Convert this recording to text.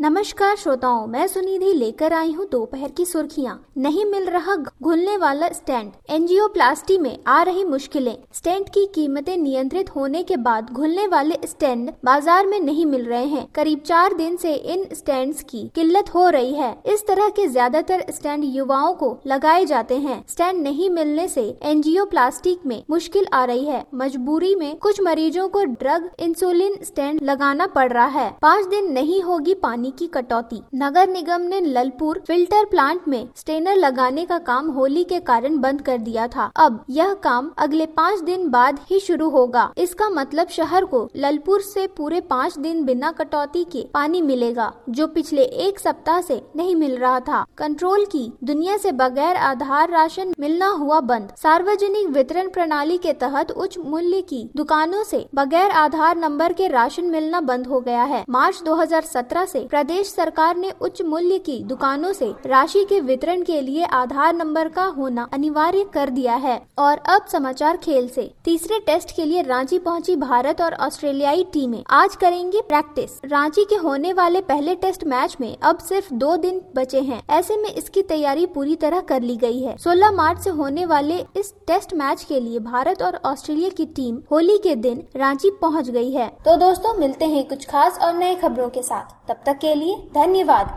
नमस्कार श्रोताओं, मैं सुनिधि लेकर आई हूँ दोपहर की सुर्खियाँ। नहीं मिल रहा घुलने वाला स्टेंट, एंजियोप्लास्टी में आ रही मुश्किलें। स्टेंट की कीमतें नियंत्रित होने के बाद घुलने वाले स्टेंट बाजार में नहीं मिल रहे हैं। करीब 4 दिन से इन स्टेंट्स की किल्लत हो रही है। इस तरह के ज्यादातर स्टेंट युवाओं को लगाए जाते हैं। स्टेंट नहीं मिलने से एंजियोप्लास्टी में मुश्किल आ रही है। मजबूरी में कुछ मरीजों को ड्रग इंसुलिन स्टेंट लगाना पड़ रहा है। 5 दिन नहीं होगी पानी की कटौती। नगर निगम ने ललपुर फिल्टर प्लांट में स्टेनर लगाने का काम होली के कारण बंद कर दिया था। अब यह काम अगले 5 दिन बाद ही शुरू होगा। इसका मतलब शहर को ललपुर से पूरे 5 दिन बिना कटौती के पानी मिलेगा, जो पिछले 1 सप्ताह से नहीं मिल रहा था। कंट्रोल की दुनिया से बगैर आधार राशन मिलना हुआ बंद। सार्वजनिक वितरण प्रणाली के तहत उच्च मूल्य की दुकानों से बगैर आधार नंबर के राशन मिलना बंद हो गया है। मार्च 2017 से प्रदेश सरकार ने उच्च मूल्य की दुकानों से राशि के वितरण के लिए आधार नंबर का होना अनिवार्य कर दिया है। और अब समाचार खेल से। तीसरे टेस्ट के लिए रांची पहुंची भारत और ऑस्ट्रेलियाई टीमें आज करेंगे प्रैक्टिस। रांची के होने वाले पहले टेस्ट मैच में अब सिर्फ 2 दिन बचे हैं। ऐसे में इसकी तैयारी पूरी तरह कर ली गई है। 16 मार्च से होने वाले इस टेस्ट मैच के लिए भारत और ऑस्ट्रेलिया की टीम होली के दिन रांची पहुंच गई है। तो दोस्तों, मिलते हैं कुछ खास और नए खबरों के साथ। तब तक के लिए धन्यवाद।